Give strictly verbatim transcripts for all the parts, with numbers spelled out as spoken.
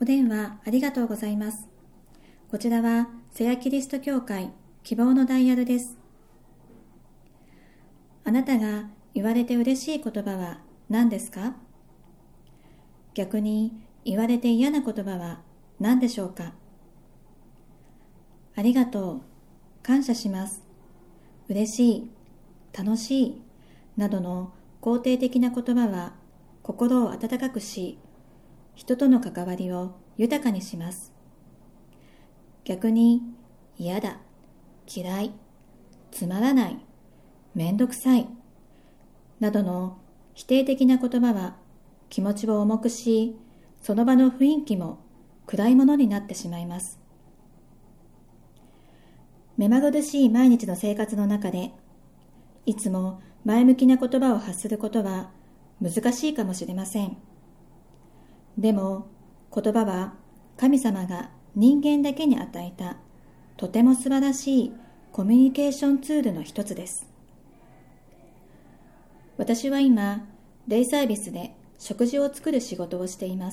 お電話ありがとうございます。こちらは瀬谷キリスト教会希望のダイヤルです。あなたが言われて嬉しい言葉は何ですか？逆に言われて嫌な言葉は何でしょうか？ありがとう、感謝します、嬉しい、楽しいなどの肯定的な言葉は心を温かくし、人との関わりを豊かにします。逆に嫌だ、嫌い、つまらない、めんどくさいなどの否定的な言葉は気持ちを重くし、その場の雰囲気も暗いものになってしまいます。目まぐるしい毎日の生活の中で、いつも前向きな言葉を発することは難しいかもしれません。でも言葉は神様が人間だけに与えたとても素晴らしいコミュニケーションツールの一つです。私は今、デイサービスで食事を作る仕事をしています。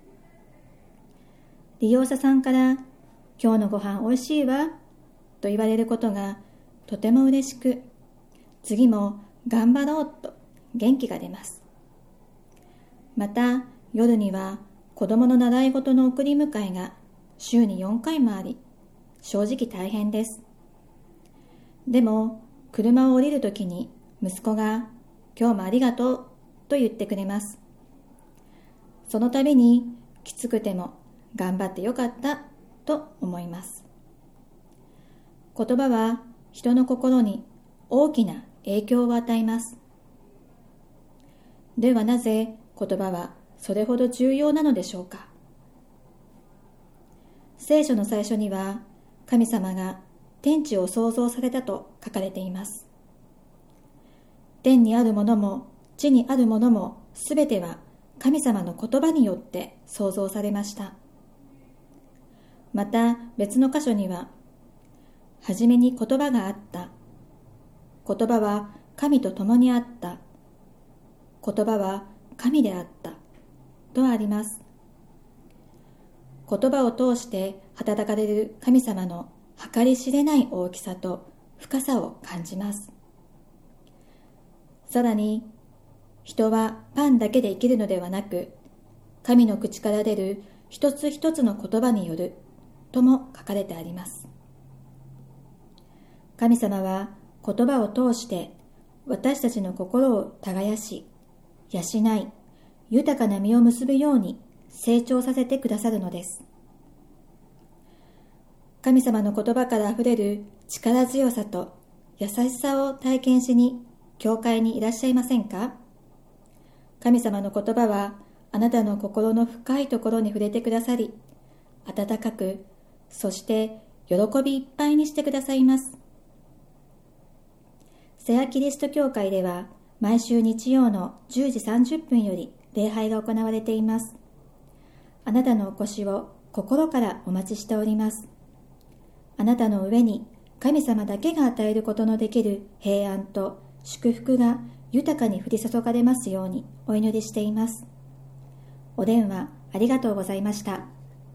利用者さんから今日のご飯おいしいわと言われることがとても嬉しく、次も頑張ろうと元気が出ます。また夜には子供の習い事の送り迎えが週によんかいもあり、正直大変です。でも車を降りるときに息子が今日もありがとうと言ってくれます。その度にきつくても頑張ってよかったと思います。言葉は人の心に大きな影響を与えます。ではなぜ言葉はそれほど重要なのでしょうか？聖書の最初には神様が天地を創造されたと書かれています。天にあるものも地にあるものもすべては神様の言葉によって創造されました。また別の箇所には、はじめに言葉があった。言葉は神と共にあった。言葉は神であった。とあります。言葉を通して働かれる神様の計り知れない大きさと深さを感じます。さらに、人はパンだけで生きるのではなく、神の口から出る一つ一つの言葉によるとも書かれてあります。神様は言葉を通して私たちの心を耕し、養い、豊かな実を結ぶように成長させてくださるのです。神様の言葉からあふれる力強さと優しさを体験しに教会にいらっしゃいませんか？神様の言葉はあなたの心の深いところに触れてくださり、温かく、そして喜びいっぱいにしてくださいます。瀬谷キリスト教会では毎週日曜のじゅうじさんじゅっぷんより礼拝が行われています。あなたのお越しを心からお待ちしております。あなたの上に神様だけが与えることのできる平安と祝福が豊かに降り注がれますようにお祈りしています。お電話ありがとうございました。